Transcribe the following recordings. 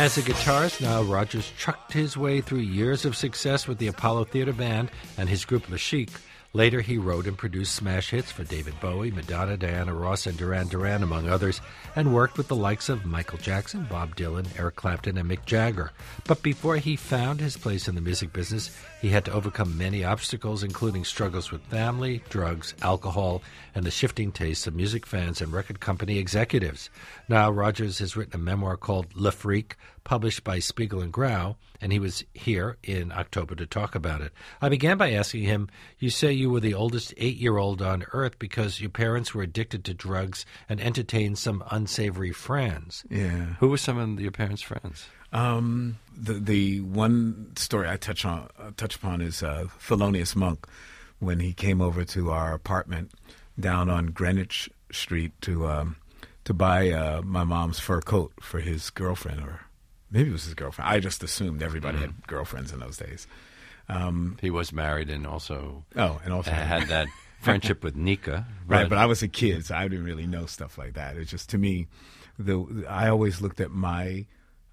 As a guitarist, Nile Rodgers trucked his way through years of success with the Apollo Theater Band and his group Le Chic. Later, he wrote and produced smash hits for David Bowie, Madonna, Diana Ross, and Duran Duran, among others, and worked with the likes of Michael Jackson, Bob Dylan, Eric Clapton, and Mick Jagger. But before he found his place in the music business, he had to overcome many obstacles, including struggles with family, drugs, alcohol, and the shifting tastes of music fans and record company executives. Nile Rodgers has written a memoir called Le Freak, published by Spiegel and Grau, and he was here in October to talk about it. I began by asking him, you say you were the oldest 8-year-old on Earth because your parents were addicted to drugs and entertained some unsavory friends. Yeah. Who were some of your parents' friends? The one story I touch upon is Thelonious Monk, when he came over to our apartment down on Greenwich Street to buy my mom's fur coat for his girlfriend, or maybe it was his girlfriend. I just assumed everybody had girlfriends in those days. He was married and also had that friendship with Nika. Right, but I was a kid, so I didn't really know stuff like that. It's just, to me, I always looked at my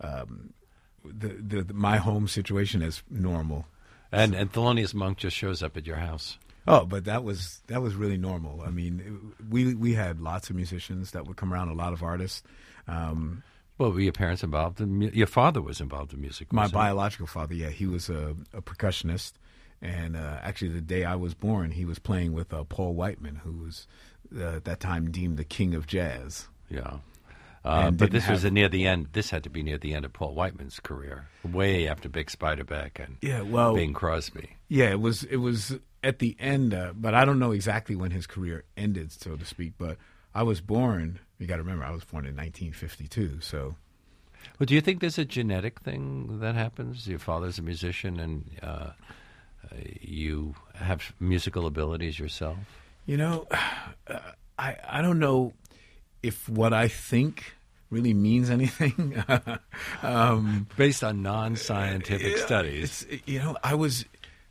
my home situation as normal. And Thelonious Monk just shows up at your house. Oh, but that was really normal. I mean, we had lots of musicians that would come around, a lot of artists. Well, were your parents involved your father was involved in music? My biological father, yeah, he was a percussionist, and actually the day I was born, he was playing with Paul Whiteman, who was at that time deemed the king of jazz. Yeah. But this was near the end. This had to be near the end of Paul Whiteman's career, way after Big Spiderback and Bing Crosby. Yeah, it was at the end, but I don't know exactly when his career ended, so to speak. But I was born. You got to remember, I was born in 1952. So, well, do you think there's a genetic thing that happens? Your father's a musician, and you have musical abilities yourself. You know, I don't know if what I think really means anything. Based on non-scientific studies. I was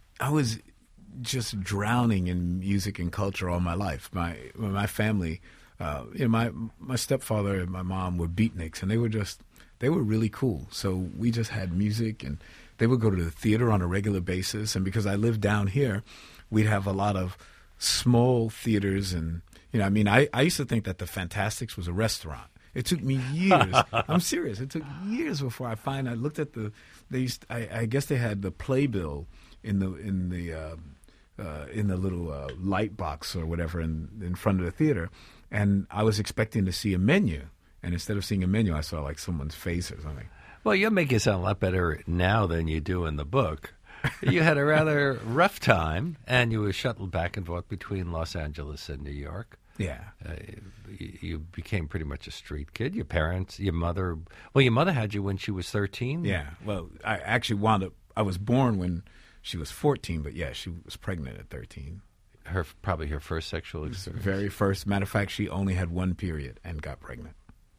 just drowning in music and culture all my life. My family, my stepfather and my mom were beatniks, and they were really cool. So we just had music, and they would go to the theater on a regular basis. And because I lived down here, we'd have a lot of small theaters, and I used to think that the Fantastics was a restaurant. It took me years. I'm serious. It took years before I looked at I guess they had the playbill in the little light box or whatever in front of the theater, and I was expecting to see a menu, and instead of seeing a menu, I saw like someone's face or something. Well, you make it sound a lot better now than you do in the book. You had a rather rough time, and you were shuttled back and forth between Los Angeles and New York. Yeah. You became pretty much a street kid. Your mother had you when she was 13? Yeah. Well, I actually I was born when she was 14, but yeah, she was pregnant at 13. Probably her first sexual experience. Very first. Matter of fact, she only had one period and got pregnant.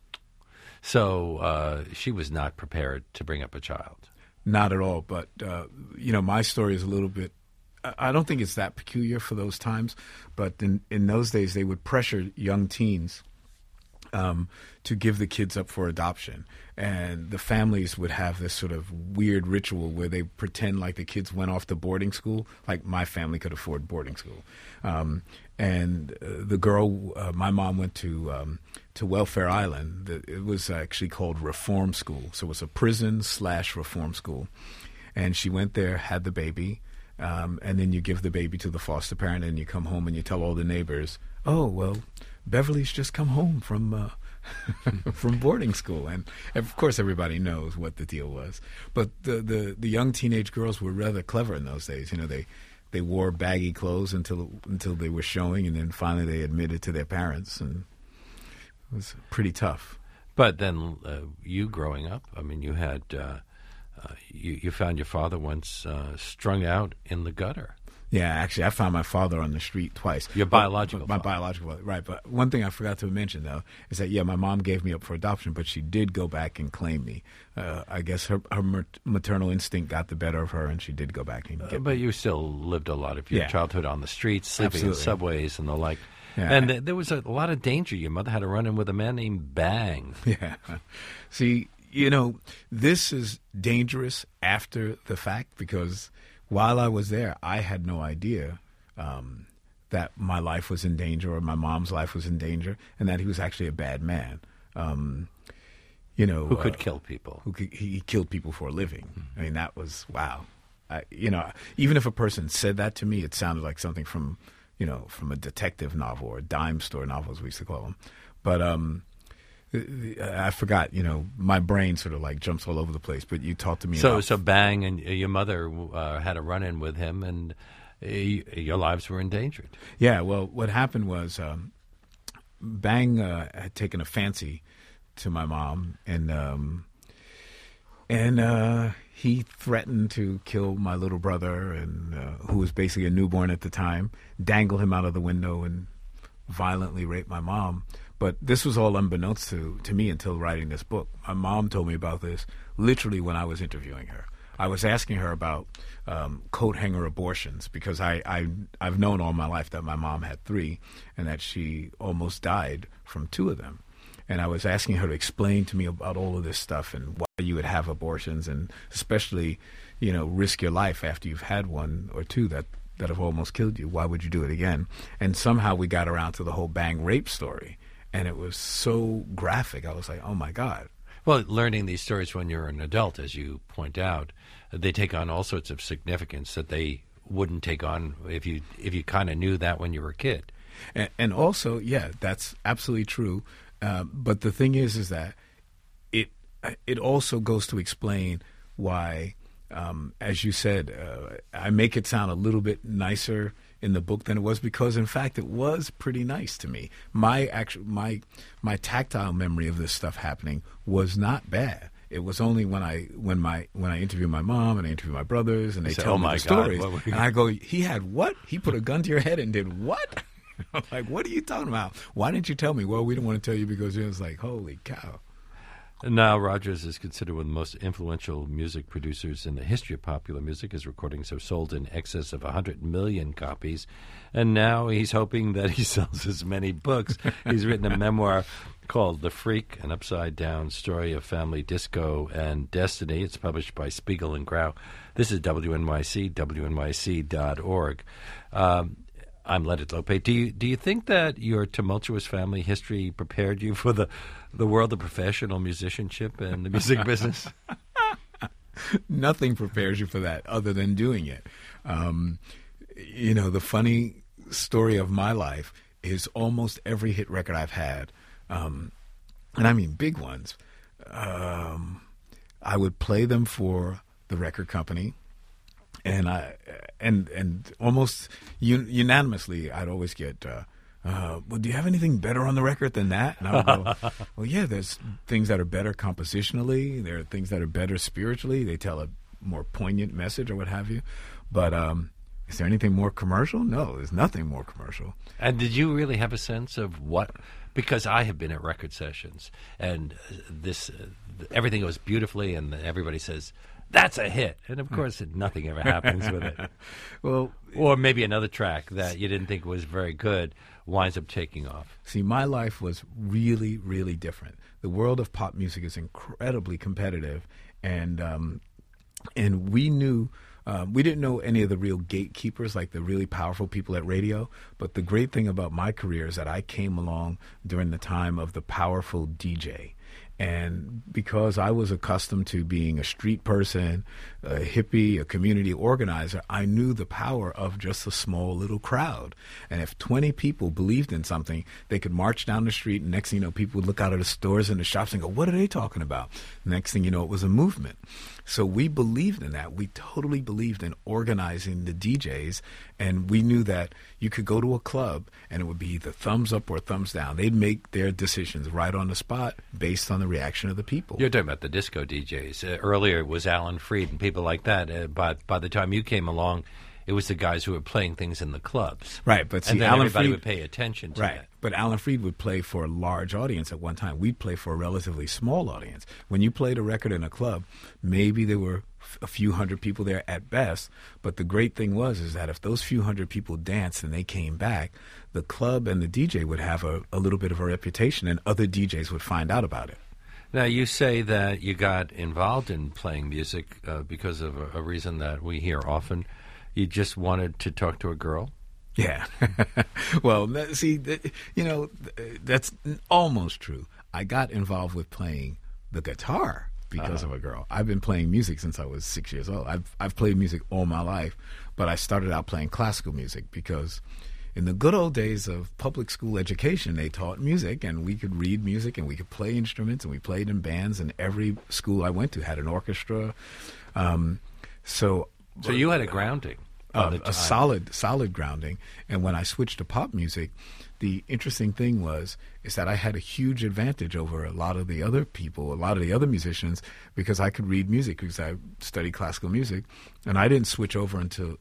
So she was not prepared to bring up a child. Not at all. But, my story is a little bit, I don't think it's that peculiar for those times, but in those days they would pressure young teens to give the kids up for adoption. And the families would have this sort of weird ritual where they pretend like the kids went off to boarding school, like my family could afford boarding school. And the girl, my mom went to Welfare Island. It was actually called Reform School. So it was a prison/reform school. And she went there, had the baby, and then you give the baby to the foster parent, and you come home and you tell all the neighbors, oh, well, Beverly's just come home from from boarding school. And of course everybody knows what the deal was. But the young teenage girls were rather clever in those days. They wore baggy clothes until they were showing, and then finally they admitted to their parents, and it was pretty tough. But then you growing up, I mean, you had you found your father once strung out in the gutter. Yeah, actually, I found my father on the street twice. Your biological father. My biological father, right. But one thing I forgot to mention, though, is that, my mom gave me up for adoption, but she did go back and claim me. I guess her maternal instinct got the better of her, and she did go back and get me. But you still lived a lot of your childhood on the streets, sleeping in subways and the like. Yeah. And there was a lot of danger. Your mother had a run-in with a man named Bang. Yeah. See, this is dangerous after the fact, because while I was there, I had no idea that my life was in danger or my mom's life was in danger, and that he was actually a bad man. Who could kill people. He killed people for a living. Mm-hmm. I mean, that was, wow. Even if a person said that to me, it sounded like something from a detective novel or a dime store novel, as we used to call them. But I forgot, my brain sort of like jumps all over the place. But you talked to me about... So Bang and your mother had a run-in with him, and your lives were endangered. Yeah, well, what happened was Bang had taken a fancy to my mom, and he threatened to kill my little brother, and who was basically a newborn at the time, dangle him out of the window and violently rape my mom. But this was all unbeknownst to me until writing this book. My mom told me about this literally when I was interviewing her. I was asking her about coat hanger abortions, because I've known all my life that my mom had 3 and that she almost died from 2 of them. And I was asking her to explain to me about all of this stuff and why you would have abortions, and especially, risk your life after you've had 1 or 2 that have almost killed you. Why would you do it again? And somehow we got around to the whole Bang rape story, and it was so graphic. I was like, oh, my God. Well, learning these stories when you're an adult, as you point out, they take on all sorts of significance that they wouldn't take on if you kind of knew that when you were a kid. And also, yeah, that's absolutely true. But the thing is that it also goes to explain why, as you said, I make it sound a little bit nicer in the book than it was, because in fact it was pretty nice to me. My tactile memory of this stuff happening was not bad. It was only when I interview my mom and I interview my brothers and they tell me the stories, and I go, he had what? He put a gun to your head and did what? I'm like, what are you talking about? Why didn't you tell me? Well, we didn't want to tell you because it was like, holy cow. Now, Rodgers is considered one of the most influential music producers in the history of popular music. His recordings have sold in excess of 100 million copies. And now he's hoping that he sells as many books. He's written a memoir called The Freak, an upside-down story of family disco and destiny. It's published by Spiegel and Grau. This is WNYC, WNYC.org. I'm Leonard Lopate. Do you think that your tumultuous family history prepared you for the world of professional musicianship and the music business? Nothing prepares you for that other than doing it. The funny story of my life is almost every hit record I've had, and I mean big ones, I would play them for the record company. And almost unanimously, I'd always get, well, do you have anything better on the record than that? And I would go, well, yeah, there's things that are better compositionally. There are things that are better spiritually. They tell a more poignant message or what have you. But is there anything more commercial? No, there's nothing more commercial. And did you really have a sense of what? Because I have been at record sessions, and everything goes beautifully, and everybody says, that's a hit. And, of course, nothing ever happens with it. Well, or maybe another track that you didn't think was very good winds up taking off. See, my life was really, really different. The world of pop music is incredibly competitive, and we knew we didn't know any of the real gatekeepers, like the really powerful people at radio. But the great thing about my career is that I came along during the time of the powerful DJ. And because I was accustomed to being a street person, a hippie, a community organizer, I knew the power of just a small little crowd. And if 20 people believed in something, they could march down the street, and next thing you know, people would look out of the stores and the shops and go, what are they talking about? Next thing you know, it was a movement. So we believed in that. We totally believed in organizing the DJs, and we knew that you could go to a club and it would be either thumbs up or thumbs down. They'd make their decisions right on the spot based on the reaction of the people. You're talking about the disco DJs. Earlier it was Alan Freed and people like that. But by the time you came along, it was the guys who were playing things in the clubs. Right, but see, and then Alan everybody Freed would pay attention to right, that. But Alan Freed would play for a large audience at one time. We'd play for a relatively small audience. When you played a record in a club, maybe there were a few hundred people there at best. But the great thing is that if those few hundred people danced and they came back, the club and the DJ would have a little bit of a reputation, and other DJs would find out about it. Now, you say that you got involved in playing music because of a reason that we hear often. You just wanted to talk to a girl? Yeah. Well, see, that's almost true. I got involved with playing the guitar because of a girl. I've been playing music since I was 6 years old. I've played music all my life, but I started out playing classical music because in the good old days of public school education, they taught music, and we could read music, and we could play instruments, and we played in bands, and every school I went to had an orchestra. So you had a grounding. A solid grounding. And when I switched to pop music, the interesting thing is that I had a huge advantage over a lot of the other people, a lot of the other musicians, because I could read music because I studied classical music, and I didn't switch over until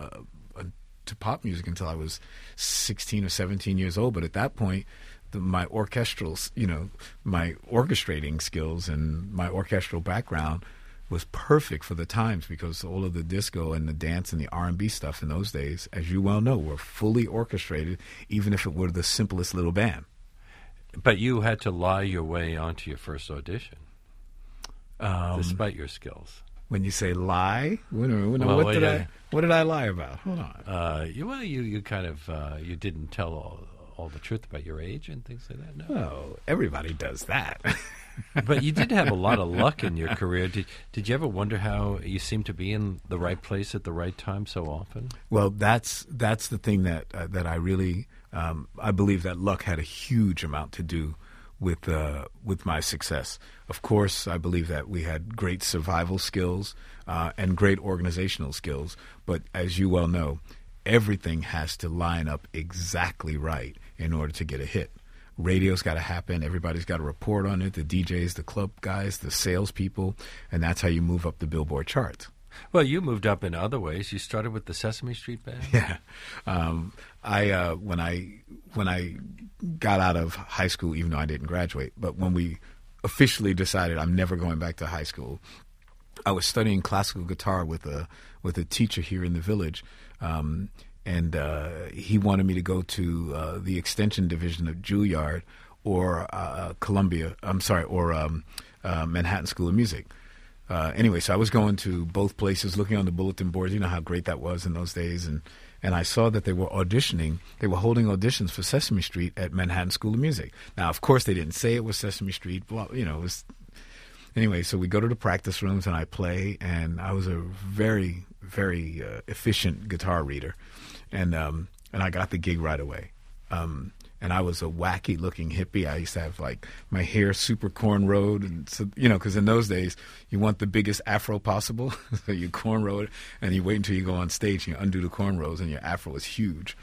to pop music until I was 16 or 17 years old. But at that point, my orchestral, my orchestrating skills and my orchestral background was perfect for the times, because all of the disco and the dance and the R&B stuff in those days, as you well know, were fully orchestrated, even if it were the simplest little band. But you had to lie your way onto your first audition, despite your skills. When you say lie, what did I lie about? Hold on. You kind of you didn't tell all the truth about your age and things like that. No. Oh, everybody does that. But you did have a lot of luck in your career. Did you ever wonder how you seemed to be in the right place at the right time so often? Well, that's the thing that I really I believe that luck had a huge amount to do with my success. Of course, I believe that we had great survival skills and great organizational skills. But as you well know, everything has to line up exactly right in order to get a hit. Radio's got to happen. Everybody's got to report on it. The DJs, the club guys, the salespeople, and that's how you move up the Billboard charts. Well, you moved up in other ways. You started with the Sesame Street Band. Yeah, when I got out of high school, even though I didn't graduate, but when we officially decided I'm never going back to high school, I was studying classical guitar with a teacher here in the village. And he wanted me to go to the extension division of Juilliard or Manhattan School of Music. Anyway, so I was going to both places, looking on the bulletin boards. You know how great that was in those days. And I saw that they were auditioning. They were holding auditions for Sesame Street at Manhattan School of Music. Now, of course, they didn't say it was Sesame Street. Well, it was... Anyway, so we go to the practice rooms, and I play, and I was a very, very efficient guitar reader. And I got the gig right away. And I was a wacky-looking hippie. I used to have, my hair super cornrowed. And so, because in those days, you want the biggest afro possible. So you cornrow it, and you wait until you go on stage, and you undo the cornrows, and your afro is huge.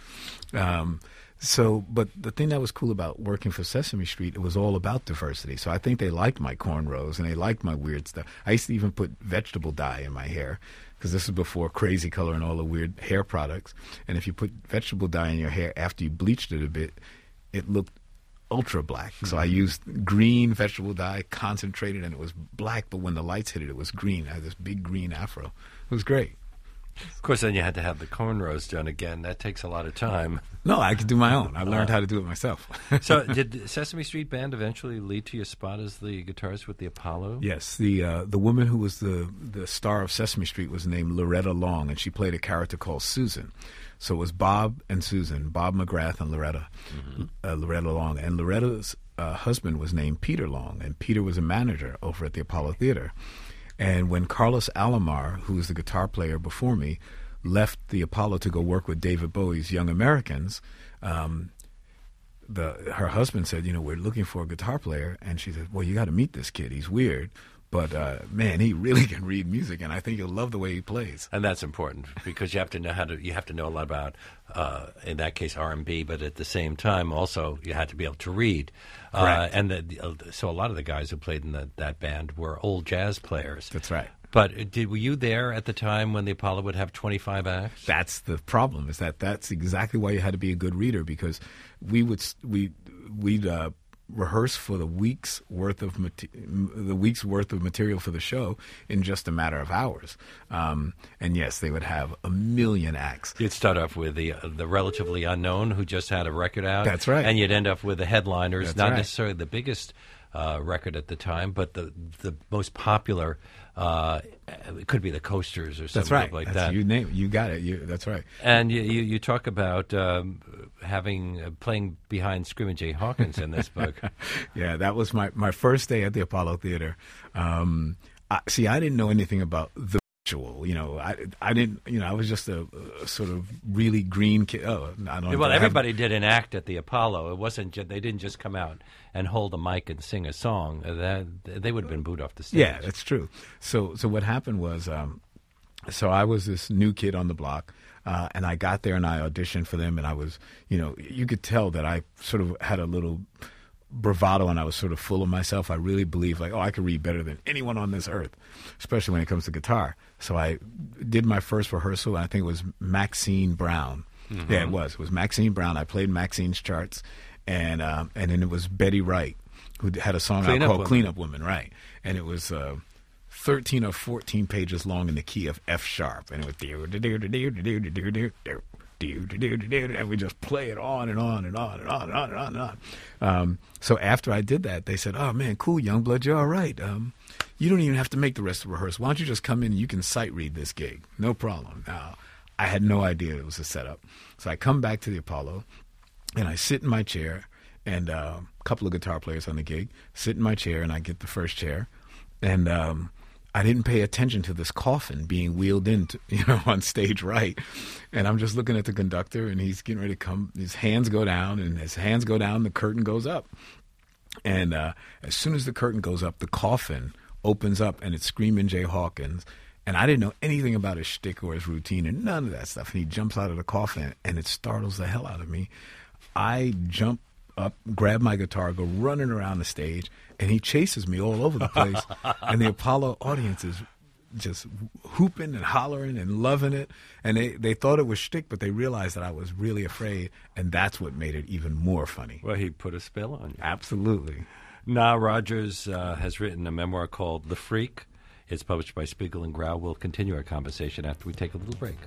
But the thing that was cool about working for Sesame Street, it was all about diversity. So I think they liked my cornrows, and they liked my weird stuff. I used to even put vegetable dye in my hair, because this is before Crazy Color and all the weird hair products. And if you put vegetable dye in your hair after you bleached it a bit, it looked ultra black. So I used green vegetable dye, concentrated, and it was black, but when the lights hit it, it was green. I had this big green afro. It was great. Of course, then you had to have the cornrows done again. That takes a lot of time. No, I could do my own. I learned how to do it myself. So did Sesame Street Band eventually lead to your spot as the guitarist with the Apollo? Yes. The woman who was the star of Sesame Street was named Loretta Long, and she played a character called Susan. So it was Bob and Susan, Bob McGrath and Loretta, Loretta Long. And Loretta's husband was named Peter Long, and Peter was a manager over at the Apollo Theater. And when Carlos Alomar, who was the guitar player before me, left the Apollo to go work with David Bowie's Young Americans, her husband said, we're looking for a guitar player. And she said, well, you got to meet this kid. He's weird. But, man, he really can read music, and I think you'll love the way he plays. And that's important, because you have to know a lot about, in that case, R&B, but at the same time, also, you had to be able to read. So a lot of the guys who played in that band were old jazz players. That's right. But were you there at the time when the Apollo would have 25 acts? That's the problem, is that's exactly why you had to be a good reader, because we'd rehearse for the week's worth of material for the show in just a matter of hours. And yes, they would have a million acts. You'd start off with the relatively unknown who just had a record out. That's right. And you'd end up with the headliners, That's not right. necessarily the biggest record at the time, but the most popular it could be the Coasters or something like that. You name it. You got it. That's right. And you talk about playing behind Screamin' Jay Hawkins in this book. Yeah, that was my first day at the Apollo Theater. I didn't know anything about the ritual. I didn't. I was just a sort of really green kid. Oh, I don't know. Well, everybody did an act at the Apollo. It wasn't. They didn't just come out and hold a mic and sing a song. They would have been booed off the stage. Yeah, that's true. So what happened was, so I was this new kid on the block, and I got there and I auditioned for them, and I was, you could tell that I sort of had a little bravado and I was sort of full of myself. I really believed I could read better than anyone on this earth, especially when it comes to guitar. So I did my first rehearsal, and I think it was Maxine Brown. Mm-hmm. Yeah, it was Maxine Brown. I played Maxine's charts, and then it was Betty Wright, who had a song called Clean Up Woman, right? And it was 13 or 14 pages long in the key of F sharp, and it was and we just play it on and on and on and on and on and on and on. So after I did that, they said, "Oh man, cool, Youngblood, you're all right. You don't even have to make the rest of the rehearsal. Why don't you just come in and you can sight read this gig? No problem." Now, I had no idea it was a setup. So I come back to the Apollo, and I sit in my chair, and a couple of guitar players on the gig sit in my chair, and I get the first chair, and I didn't pay attention to this coffin being wheeled in, on stage right. And I'm just looking at the conductor, and he's getting ready to come. His hands go down, and as hands go down, the curtain goes up. And as soon as the curtain goes up, the coffin opens up, and it's Screamin' Jay Hawkins. And I didn't know anything about his shtick or his routine and none of that stuff. And he jumps out of the coffin, and it startles the hell out of me. I jump up, grab my guitar, go running around the stage, and he chases me all over the place. And the Apollo audience is just hooping and hollering and loving it. And they thought it was shtick, but they realized that I was really afraid, and that's what made it even more funny. Well, he put a spell on you. Absolutely. Nile Rodgers has written a memoir called The Freak. It's published by Spiegel and Grau. We'll continue our conversation after we take a little break.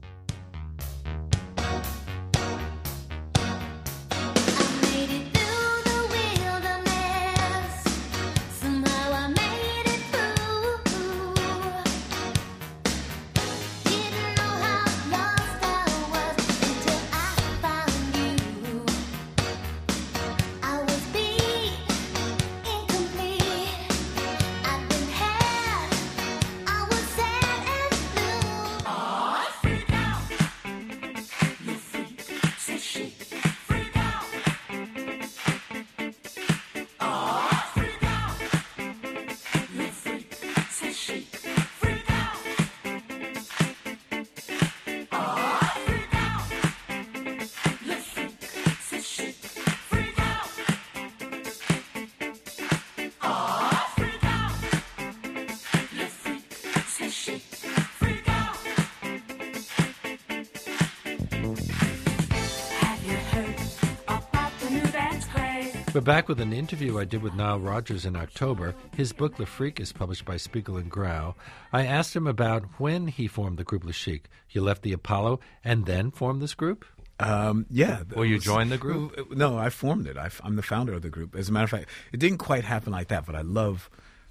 We're back with an interview I did with Nile Rodgers in October. His book, The Freak, is published by Spiegel and Grau. I asked him about when he formed the group Le Chic. You left the Apollo and then formed this group? Yeah. Or you joined the group? No, I formed it. I'm the founder of the group. As a matter of fact, it didn't quite happen like that, but I love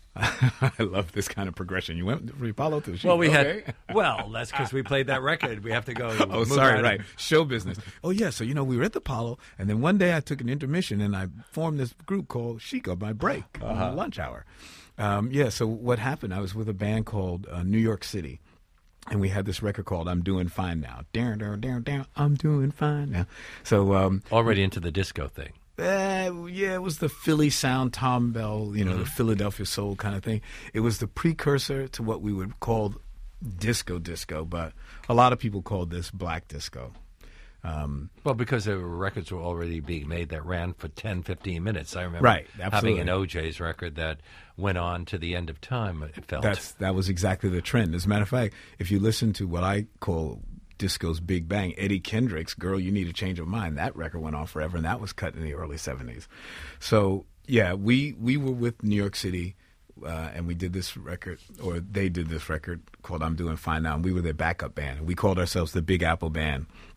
this kind of progression. You went from Apollo to the Chic. Well, that's because we played that record. We have to go. Oh, sorry, right. Show business. Oh, yeah. So, we were at the Apollo, and then one day I took an intermission, and I formed this group called Chic on my break, on my lunch hour. So what happened, I was with a band called New York City, and we had this record called I'm Doing Fine Now. Down, I'm doing fine now. So already into the disco thing. It was the Philly sound, Tom Bell, the Philadelphia soul kind of thing. It was the precursor to what we would call disco, but a lot of people called this black disco. Well, because the records were already being made that ran for 10, 15 minutes. I remember having an OJ's record that went on to the end of time, it felt. That was exactly the trend. As a matter of fact, if you listen to what I call disco's Big Bang, Eddie Kendrick's Girl, You Need a Change of Mind, that record went on forever, and that was cut in the early 70s. So, yeah, we were with New York City, and we did this record, or they did this record called I'm Doing Fine Now, and we were their backup band. We called ourselves the Big Apple Band.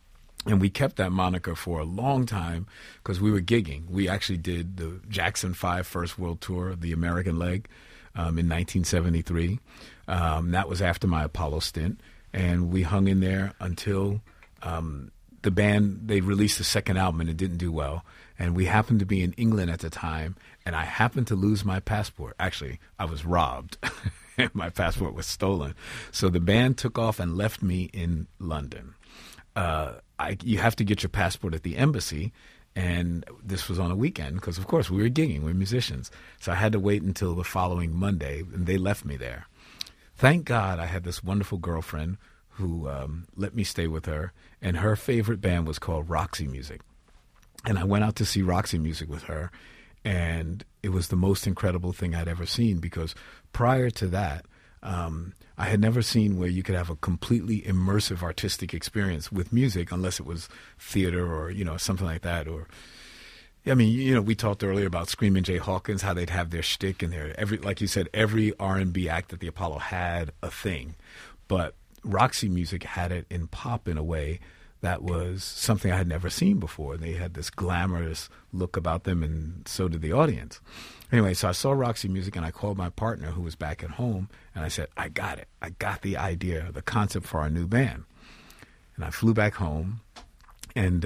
And we kept that moniker for a long time because we were gigging. We actually did the Jackson 5 First World Tour, the American leg, in 1973. That was after my Apollo stint. And we hung in there until the band, they released the second album and it didn't do well. And we happened to be in England at the time, and I happened to lose my passport. Actually, I was robbed. My passport was stolen. So the band took off and left me in London. You have to get your passport at the embassy, and this was on a weekend because, of course, we were gigging. We're musicians. So I had to wait until the following Monday, and they left me there. Thank God I had this wonderful girlfriend who let me stay with her, and her favorite band was called Roxy Music. And I went out to see Roxy Music with her, and it was the most incredible thing I'd ever seen because prior to that, I had never seen where you could have a completely immersive artistic experience with music unless it was theater or, something like that. Or, I mean, we talked earlier about Screaming Jay Hawkins, how they'd have their shtick and like you said, every R&B act at the Apollo had a thing. But Roxy Music had it in pop in a way that was something I had never seen before. They had this glamorous look about them, and so did the audience. Anyway, so I saw Roxy Music, and I called my partner who was back at home, and I said, I got it. I got the idea, the concept for our new band. And I flew back home, and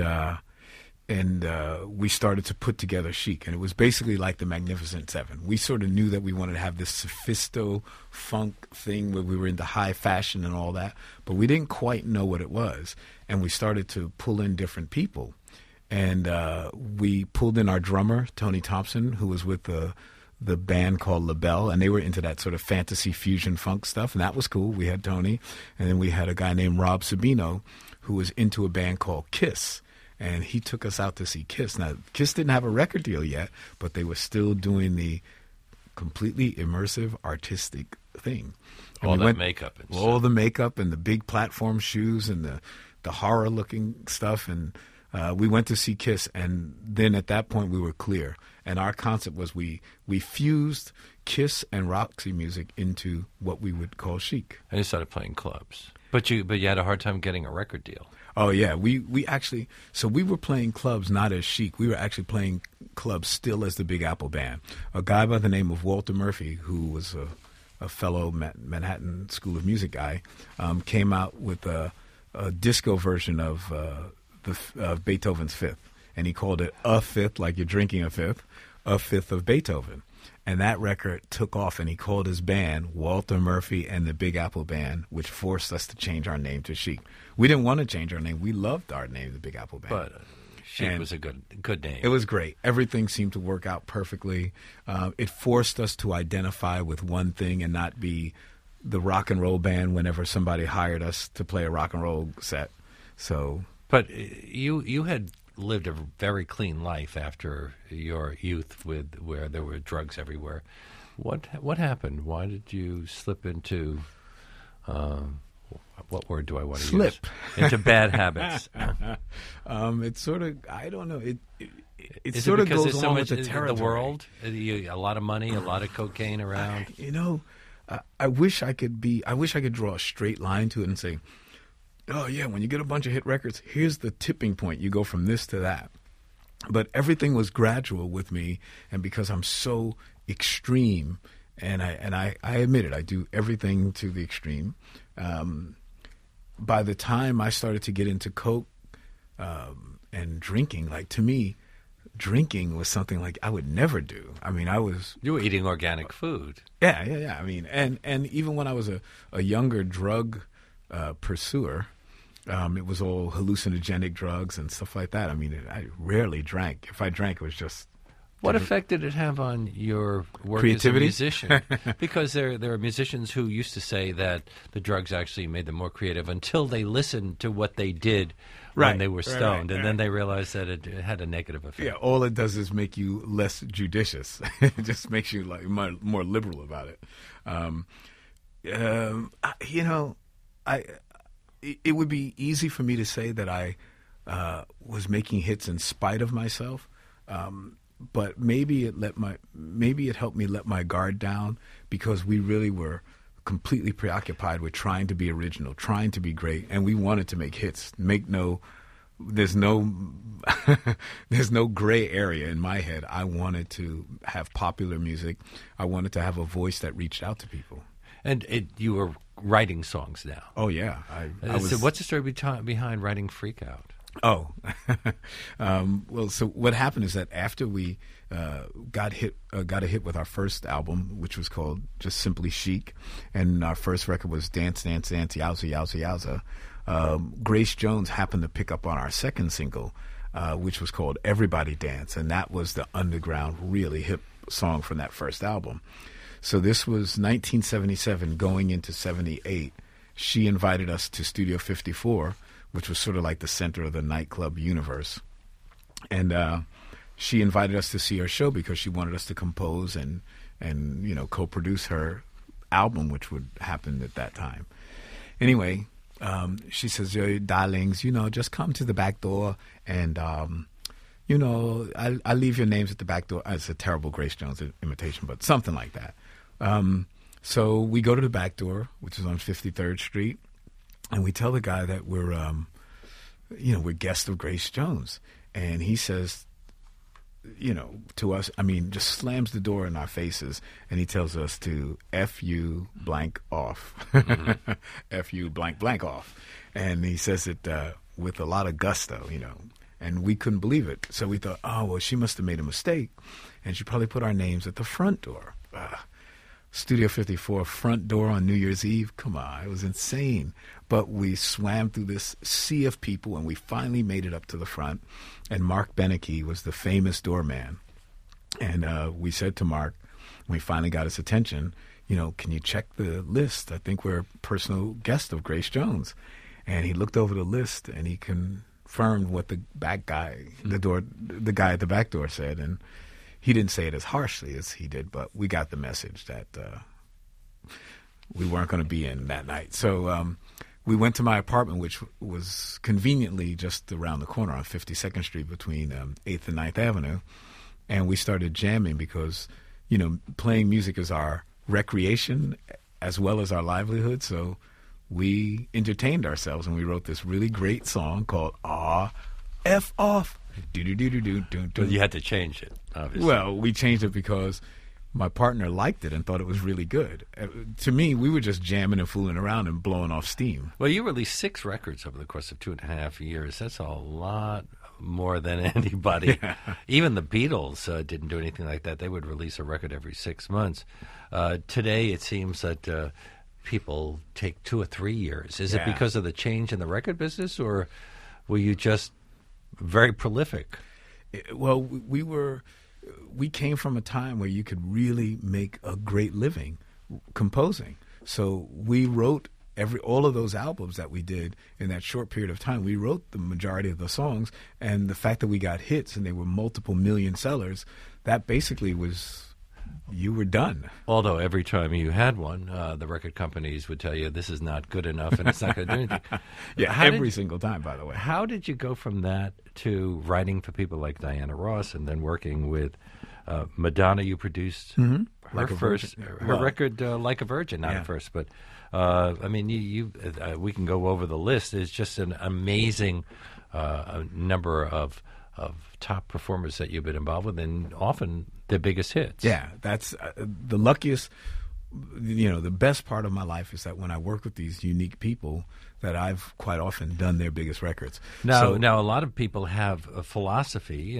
we started to put together Chic. And it was basically like the Magnificent Seven. We sort of knew that we wanted to have this sophisto funk thing where we were into high fashion and all that, but we didn't quite know what it was. And we started to pull in different people. And we pulled in our drummer, Tony Thompson, who was with the band called LaBelle, and they were into that sort of fantasy fusion funk stuff, and that was cool. We had Tony. And then we had a guy named Rob Sabino, who was into a band called Kiss. And he took us out to see Kiss. Now, Kiss didn't have a record deal yet, but they were still doing the completely immersive artistic thing. And all that makeup. And all the makeup and the big platform shoes and the horror-looking stuff. And we went to see Kiss, and then at that point we were clear. And our concept was we fused Kiss and Roxy Music into what we would call Chic. And you started playing clubs. But you had a hard time getting a record deal. Oh, yeah. We actually, so we were playing clubs not as Chic. We were actually playing clubs still as the Big Apple Band. A guy by the name of Walter Murphy, who was a fellow Manhattan School of Music guy, came out with a disco version of Beethoven's Fifth. And he called it A Fifth, like you're drinking a fifth of Beethoven. And that record took off, and he called his band Walter Murphy and the Big Apple Band, which forced us to change our name to Chic. We didn't want to change our name. We loved our name, the Big Apple Band. But Chic was a good name. It was great. Everything seemed to work out perfectly. It forced us to identify with one thing and not be the rock and roll band whenever somebody hired us to play a rock and roll set. So, but you had lived a very clean life after your youth where there were drugs everywhere. What happened? Why did you slip into what word do I want to use? Into bad habits. It's sort of, I don't know. It Is sort it of because goes there's along so with much the in territory. the world? A lot of money, a lot of cocaine around. I wish I could draw a straight line to it and say, oh yeah, when you get a bunch of hit records, here's the tipping point. You go from this to that. But everything was gradual with me, and because I'm so extreme, and I admit it, I do everything to the extreme. By the time I started to get into coke and drinking, like to me, drinking was something like I would never do. I mean, You were eating organic food. Yeah. I mean, and even when I was a younger drug pursuer, it was all hallucinogenic drugs and stuff like that. I mean, I rarely drank. If I drank, it was just... What effect did it have on your work Creativity? as a musician? Because there are musicians who used to say that the drugs actually made them more creative until they listened to what they did when they were stoned, and then they realized that it had a negative effect. Yeah, all it does is make you less judicious. It just makes you like more liberal about it. It would be easy for me to say that I was making hits in spite of myself. But maybe it helped me let my guard down because we really were completely preoccupied with trying to be original, trying to be great, and we wanted to make hits. Make no there's no there's no gray area in my head. I wanted to have popular music. I wanted to have a voice that reached out to people. And you were writing songs now. Oh yeah, I was. So what's the story behind writing Freak Out? Oh, well, so what happened is that after we got a hit with our first album, which was called just simply Chic, and our first record was Dance, Dance, Dance, Yowza, Yowza, Yowza, Grace Jones happened to pick up on our second single, which was called Everybody Dance, and that was the underground, really hip song from that first album. So this was 1977 going into 78. She invited us to Studio 54, which was sort of like the center of the nightclub universe. And she invited us to see her show because she wanted us to compose and co-produce her album, which would happen at that time. Anyway, she says, "Yo, darlings, just come to the back door and, I'll leave your names at the back door." It's a terrible Grace Jones imitation, but something like that. So we go to the back door, which is on 53rd Street. And we tell the guy that we're guests of Grace Jones. And he says, to us, just slams the door in our faces. And he tells us to F you blank off. Mm-hmm. F you blank blank off. And he says it with a lot of gusto, And we couldn't believe it. So we thought, oh, well, she must have made a mistake. And she probably put our names at the front door. Studio 54, front door on New Year's Eve. Come on, it was insane. But we swam through this sea of people, and we finally made it up to the front. And Mark Beneke was the famous doorman. And we said to Mark, when we finally got his attention, can you check the list? I think we're a personal guest of Grace Jones. And he looked over the list, and he confirmed what the back guy, the guy at the back door said. And he didn't say it as harshly as he did, but we got the message that we weren't going to be in that night. So we went to my apartment, which was conveniently just around the corner on 52nd Street between 8th and 9th Avenue. And we started jamming because, playing music is our recreation as well as our livelihood. So we entertained ourselves, and we wrote this really great song called Aw, F Off. But you had to change it, obviously. Well, we changed it because my partner liked it and thought it was really good. To me, we were just jamming and fooling around and blowing off steam. Well, you released 6 records over the course of 2.5 years. That's a lot more than anybody. Yeah. Even the Beatles didn't do anything like that. They would release a record every 6 months. Today, it seems that people take 2 or 3 years. Is it because of the change in the record business, or were you just very prolific? Well, we came from a time where you could really make a great living composing. So we wrote all of those albums that we did in that short period of time. We wrote the majority of the songs, and the fact that we got hits and they were multiple million sellers, that basically was, you were done. Although every time you had one, the record companies would tell you this is not good enough and it's not going to do anything. Yeah, every single time, by the way. How did you go from that to writing for people like Diana Ross and then working with Madonna? You produced her record, Like a Virgin, not at first, but we can go over the list. It's just an amazing number of top performers that you've been involved with, and often their biggest hits. Yeah, that's the luckiest. The best part of my life is that when I work with these unique people, that I've quite often done their biggest records. Now, a lot of people have a philosophy.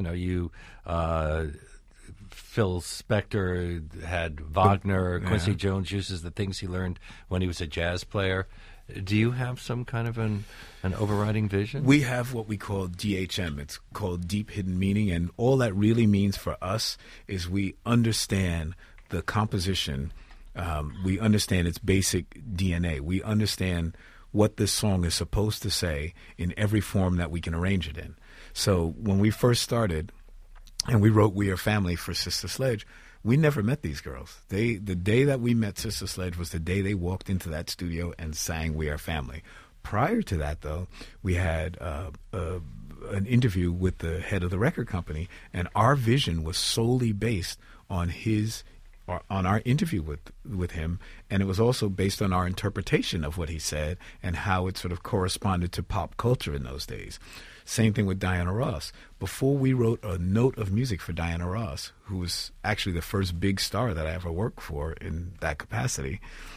Phil Spector had Wagner. Quincy Jones uses the things he learned when he was a jazz player. Do you have some kind of an overriding vision? We have what we call DHM. It's called Deep Hidden Meaning, and all that really means for us is we understand the composition. We understand its basic DNA. We understand what this song is supposed to say in every form that we can arrange it in. So when we first started and we wrote We Are Family for Sister Sledge, we never met these girls. The day that we met Sister Sledge was the day they walked into that studio and sang We Are Family. Prior to that, though, we had an interview with the head of the record company, and our vision was solely based on his on our interview with him, and it was also based on our interpretation of what he said and how it sort of corresponded to pop culture in those days. Same thing with Diana Ross. Before we wrote a note of music for Diana Ross, who was actually the first big star that I ever worked for in that capacity,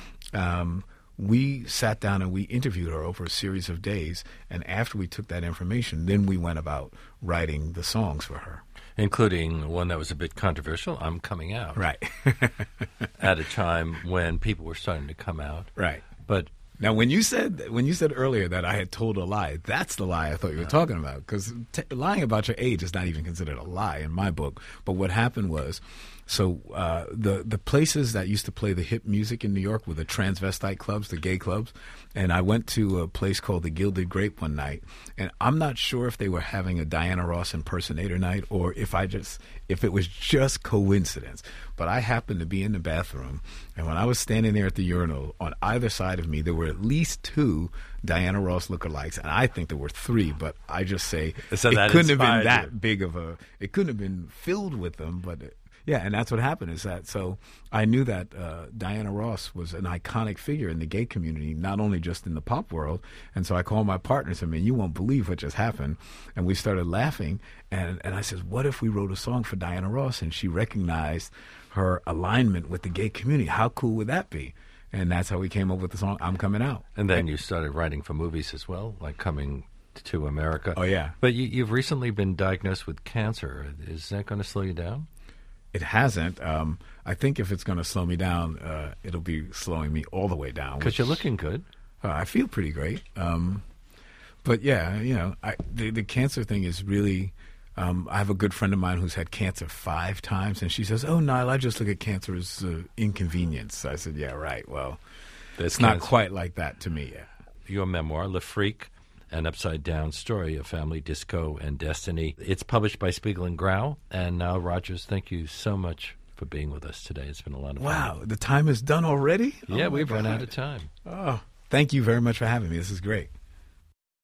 we sat down and we interviewed her over a series of days. And after we took that information, then we went about writing the songs for her. Including one that was a bit controversial, I'm Coming Out. Right. At a time when people were starting to come out. Right. But now, when you said earlier that I had told a lie, that's the lie I thought you were talking about. Because lying about your age is not even considered a lie in my book. But what happened was, so the places that used to play the hip music in New York were the transvestite clubs, the gay clubs. And I went to a place called the Gilded Grape one night, and I'm not sure if they were having a Diana Ross impersonator night or if it was just coincidence. But I happened to be in the bathroom, and when I was standing there at the urinal, on either side of me, there were at least 2 Diana Ross lookalikes, and I think there were 3, but I just say so it couldn't have been you. that big of a, it couldn't have been filled with them, but yeah, and that's what happened is that, so I knew that Diana Ross was an iconic figure in the gay community, not only just in the pop world, and so I called my partner and said, man, you won't believe what just happened, and we started laughing, and I said, what if we wrote a song for Diana Ross, and she recognized her alignment with the gay community? How cool would that be? And that's how we came up with the song, I'm Coming Out. And then you started writing for movies as well, like Coming to America. Oh, yeah. But you've recently been diagnosed with cancer. Is that going to slow you down? It hasn't. I think if it's going to slow me down, it'll be slowing me all the way down. Because you're looking good. I feel pretty great. But yeah, you know, the cancer thing is really. I have a good friend of mine who's had cancer 5 times, and she says, "Oh, Niall, I just look at cancer as inconvenience." I said, "Yeah, right. Well, it's not quite like that to me yet." Your memoir, Le Freak, An Upside Down Story of Family, Disco, and Destiny. It's published by Spiegel and Grau. And Nile Rodgers, thank you so much for being with us today. It's been a lot of fun. Wow, the time is done already? Yeah, oh we've run out of time. Oh, thank you very much for having me. This is great.